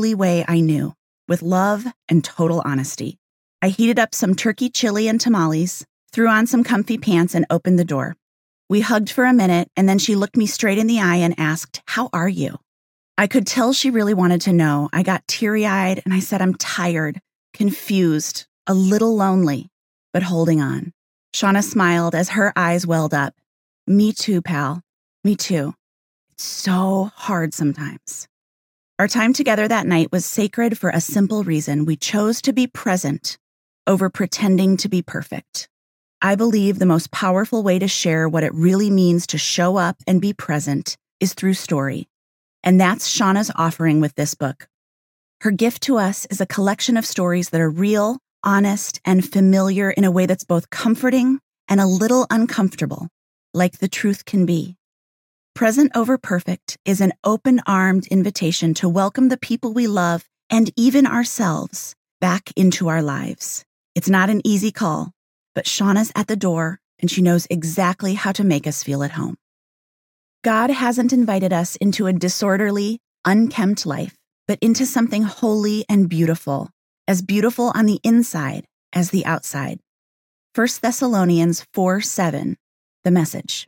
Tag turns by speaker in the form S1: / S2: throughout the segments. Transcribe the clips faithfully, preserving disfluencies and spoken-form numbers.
S1: way I knew, with love and total honesty. I heated up some turkey chili and tamales, threw on some comfy pants, and opened the door. We hugged for a minute, and then she looked me straight in the eye and asked, "How are you?" I could tell she really wanted to know. I got teary-eyed, and I said, "I'm tired, confused, a little lonely, but holding on." Shauna smiled as her eyes welled up. "Me too, pal. Me too. It's so hard sometimes." Our time together that night was sacred for a simple reason. We chose to be present over pretending to be perfect. I believe the most powerful way to share what it really means to show up and be present is through story. And that's Shauna's offering with this book. Her gift to us is a collection of stories that are real, honest, and familiar in a way that's both comforting and a little uncomfortable, like the truth can be. Present Over Perfect is an open-armed invitation to welcome the people we love and even ourselves back into our lives. It's not an easy call, but Shauna's at the door, and she knows exactly how to make us feel at home. God hasn't invited us into a disorderly, unkempt life, but into something holy and beautiful, as beautiful on the inside as the outside. First Thessalonians four seven, The Message.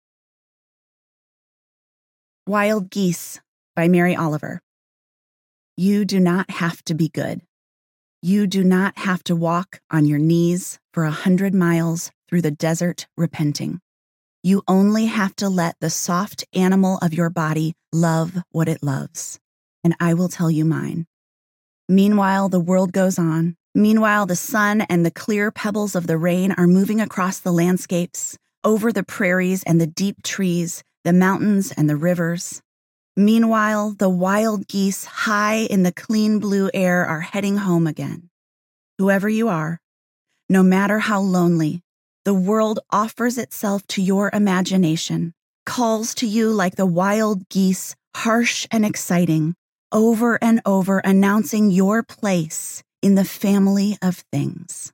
S1: Wild Geese by Mary Oliver. You do not have to be good. You do not have to walk on your knees for a hundred miles through the desert repenting. You only have to let the soft animal of your body love what it loves, and I will tell you mine. Meanwhile, the world goes on. Meanwhile, the sun and the clear pebbles of the rain are moving across the landscapes, over the prairies and the deep trees, the mountains and the rivers. Meanwhile, the wild geese high in the clean blue air are heading home again. Whoever you are, no matter how lonely, the world offers itself to your imagination, calls to you like the wild geese, harsh and exciting, over and over announcing your place in the family of things.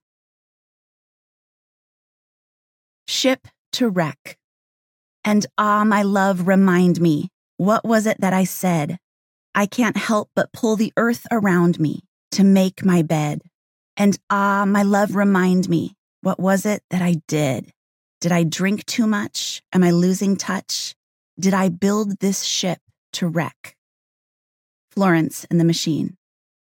S1: Ship to wreck. And ah, my love, remind me, what was it that I said? I can't help but pull the earth around me to make my bed. And ah, my love, remind me, what was it that I did? Did I drink too much? Am I losing touch? Did I build this ship to wreck? Florence and the Machine.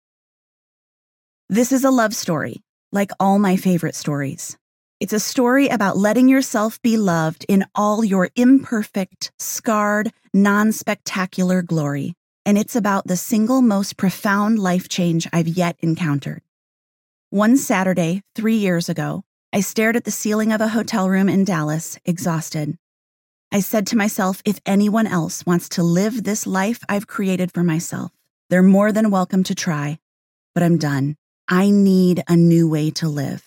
S1: This is a love story, like all my favorite stories. It's a story about letting yourself be loved in all your imperfect, scarred, non-spectacular glory. And it's about the single most profound life change I've yet encountered. One Saturday, three years ago, I stared at the ceiling of a hotel room in Dallas, exhausted. I said to myself, if anyone else wants to live this life I've created for myself, they're more than welcome to try. But I'm done. I need a new way to live.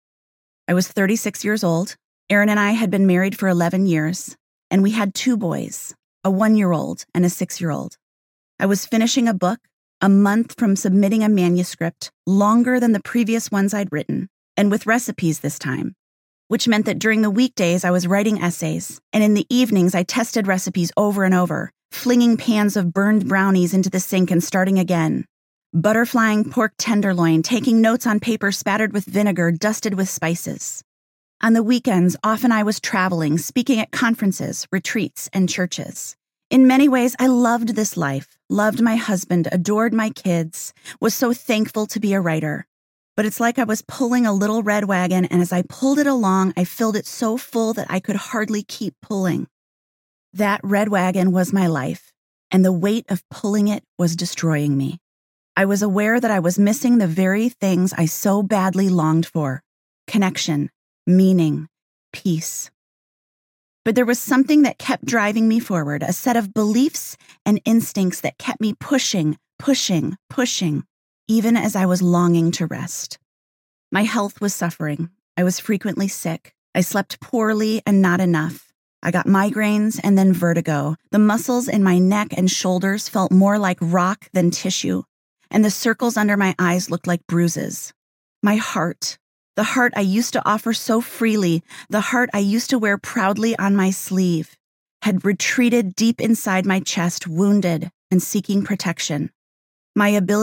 S1: I was thirty-six years old. Aaron and I had been married for eleven years, and we had two boys, a one-year-old and a six-year-old. I was finishing a book, a month from submitting a manuscript, longer than the previous ones I'd written, and with recipes this time, which meant that during the weekdays I was writing essays, and in the evenings I tested recipes over and over, flinging pans of burned brownies into the sink and starting again. Butterflying pork tenderloin, taking notes on paper spattered with vinegar, dusted with spices. On the weekends, often I was traveling, speaking at conferences, retreats, and churches. In many ways, I loved this life, loved my husband, adored my kids, was so thankful to be a writer. But it's like I was pulling a little red wagon, and as I pulled it along, I filled it so full that I could hardly keep pulling. That red wagon was my life, and the weight of pulling it was destroying me. I was aware that I was missing the very things I so badly longed for: connection, meaning, peace. But there was something that kept driving me forward, a set of beliefs and instincts that kept me pushing, pushing, pushing, even as I was longing to rest. My health was suffering. I was frequently sick. I slept poorly and not enough. I got migraines and then vertigo. The muscles in my neck and shoulders felt more like rock than tissue, and the circles under my eyes looked like bruises. My heart, the heart I used to offer so freely, the heart I used to wear proudly on my sleeve, had retreated deep inside my chest, wounded and seeking protection. My ability